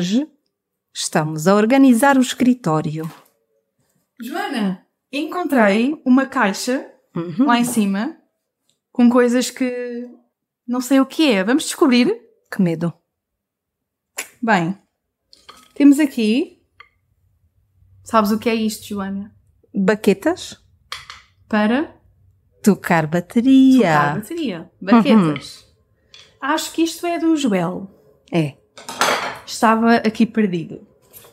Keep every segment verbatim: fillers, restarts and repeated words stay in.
hoje estamos a organizar o escritório. Joana, encontrei uma caixa Uhum. lá em cima com coisas que não sei o que é. Vamos descobrir? Que medo. Bem, temos aqui... Sabes o que é isto, Joana? Baquetas? Para Tocar bateria. tocar bateria. Baquetas. Acho que isto é do Joel. É. Estava aqui perdido.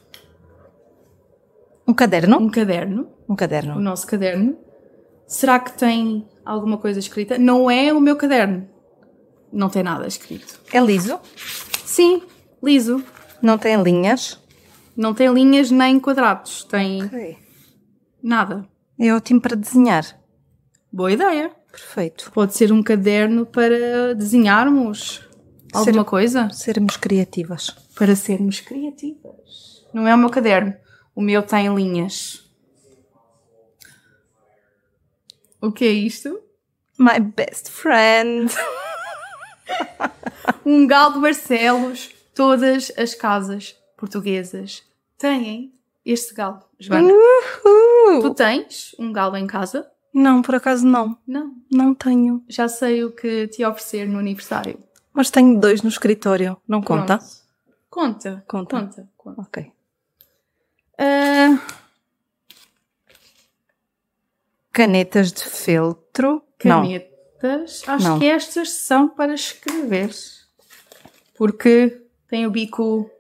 Um caderno? Um caderno. Um O caderno. nosso caderno. Será que tem alguma coisa escrita? Não é o meu caderno. Não tem nada escrito. É liso? Sim, liso. Não tem linhas? Não tem linhas nem quadrados. Tem Ok. nada. É ótimo para desenhar. Boa ideia. Perfeito. Pode ser um caderno para desenharmos alguma Ser- coisa. Sermos criativas. Para sermos criativas. Não é o meu caderno. O meu tem linhas. O que é isto? My best friend. Um galo de Barcelos. Todas as casas portuguesas têm este galo. Joana, tu Uhul. tens um galo em casa? Não, por acaso não. Não. Não tenho. Já sei o que te oferecer no aniversário. Mas tenho dois no escritório. Não conta? Pronto. Conta. Conta. Conta. Conta. Ok. Ah, Canetas de feltro? Não. canetas. Acho Não. que estas são para escrever. Porque tem o bico...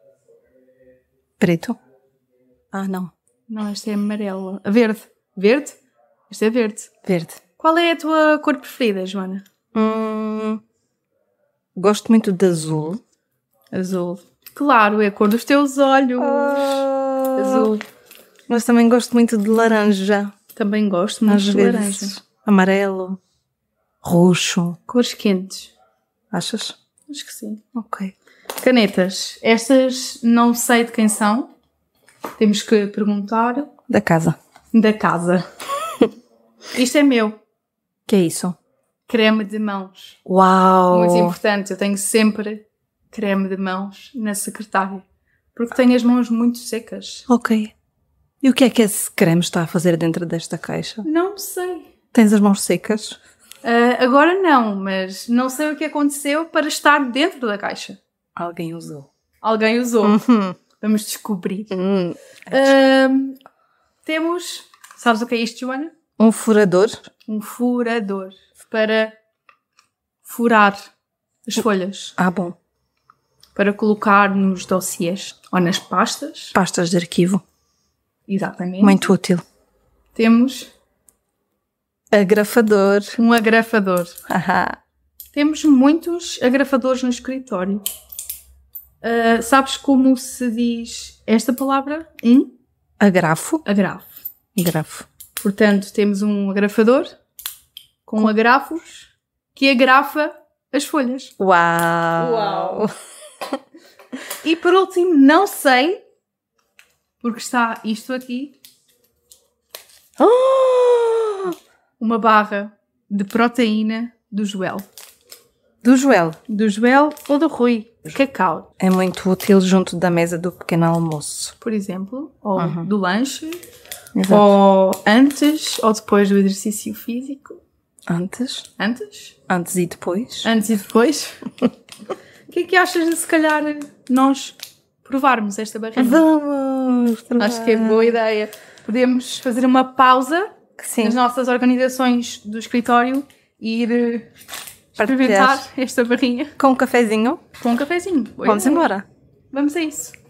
Preto? Ah, não. Não, esta é amarela. A verde. Verde? Esta é verde. Verde. Qual é a tua cor preferida, Joana? Hum, gosto muito de azul. Azul. Claro, é a cor dos teus olhos. Ah, Azul. Mas também gosto muito de laranja. Também gosto muito Às de vezes. laranja. Amarelo. Roxo. Cores quentes. Achas? Acho que sim. Ok. Canetas. Estas não sei de quem são. Temos que perguntar. Da casa. Da casa. Isto é meu. Que é isso? Creme de mãos. Uau! Muito importante. Eu tenho sempre creme de mãos na secretária. Porque tenho as mãos muito secas. Ok. E o que é que esse creme está a fazer dentro desta caixa? Não sei. Tens as mãos secas? Ah, agora não, mas não sei o que aconteceu para estar dentro da caixa. Alguém usou. Alguém usou. Uhum. Vamos descobrir. Hum. Ahm, temos... Sabes o que é isto, Joana? Um furador. Um furador. Para furar as folhas. Ah, bom. Para colocar nos dossiês. Ou nas pastas. Pastas de arquivo. Exatamente. Muito útil. Temos Agrafador. um agrafador. Haha. Temos muitos agrafadores no escritório. Ah, sabes como se diz esta palavra? Em Agrafo. agrafo. Agrafo. Portanto, temos um agrafador com agrafos que agrafa as folhas. Uau! Uau. E por último, não sei, porque está isto aqui, Oh! uma barra de proteína do Joel. Do Joel. Do Joel ou do Rui. Cacau, É muito útil junto da mesa do pequeno almoço. por exemplo. Ou Uhum. do lanche. Exato. Ou antes ou depois do exercício físico. Antes. Antes? Antes e depois. Antes e depois. O que é que achas de, se calhar, nós provarmos esta barrinha? Vamos! Acho que é boa ideia. Podemos fazer uma pausa Sim. nas nossas organizações do escritório e ir eh, experimentar esta barrinha Com um cafezinho. com um cafezinho. Boa Vamos ideia. embora. Vamos a isso.